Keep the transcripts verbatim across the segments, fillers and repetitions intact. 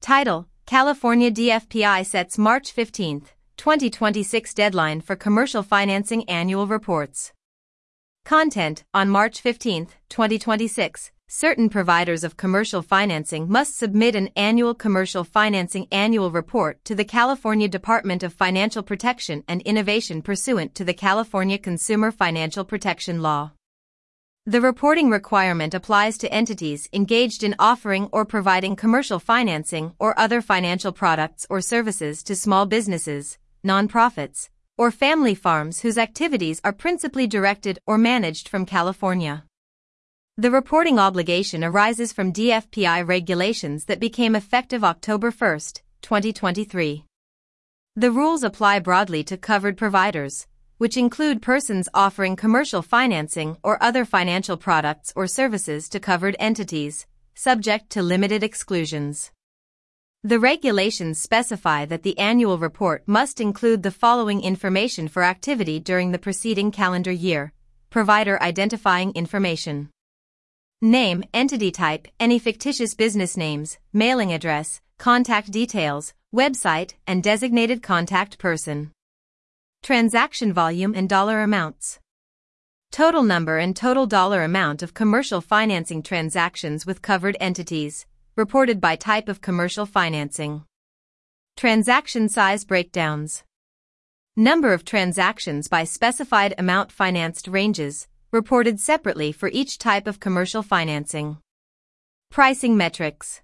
Title: California D F P I sets March fifteenth, twenty twenty-six deadline for commercial financing annual reports. Content: On March fifteenth, twenty twenty-six, certain providers of commercial financing must submit an annual commercial financing annual report to the California Department of Financial Protection and Innovation pursuant to the California Consumer Financial Protection Law. The reporting requirement applies to entities engaged in offering or providing commercial financing or other financial products or services to small businesses, nonprofits, or family farms whose activities are principally directed or managed from California. The reporting obligation arises from D F P I regulations that became effective October first, twenty twenty-three. The rules apply broadly to covered providers, which include persons offering commercial financing or other financial products or services to covered entities, subject to limited exclusions. The regulations specify that the annual report must include the following information for activity during the preceding calendar year: provider identifying information. Name, entity type, any fictitious business names, mailing address, contact details, website, and designated contact person. Transaction volume and dollar amounts. Total number and total dollar amount of commercial financing transactions with covered entities, reported by type of commercial financing. Transaction size breakdowns. Number of transactions by specified amount financed ranges, reported separately for each type of commercial financing. Pricing metrics.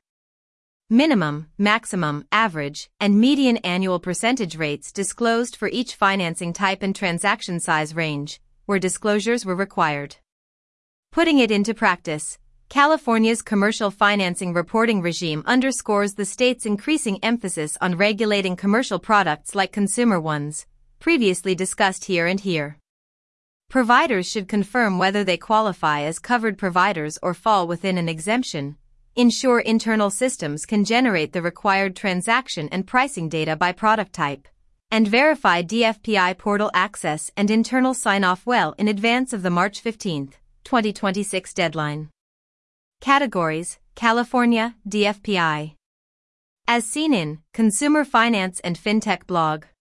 Minimum, maximum, average, and median annual percentage rates disclosed for each financing type and transaction size range, where disclosures were required. Putting it into practice, California's commercial financing reporting regime underscores the state's increasing emphasis on regulating commercial products like consumer ones, previously discussed here and here. Providers should confirm whether they qualify as covered providers or fall within an exemption, ensure internal systems can generate the required transaction and pricing data by product type, and verify D F P I portal access and internal sign-off well in advance of the March fifteenth, twenty twenty-six deadline. Categories: California, D F P I. As seen in Consumer Finance and FinTech blog.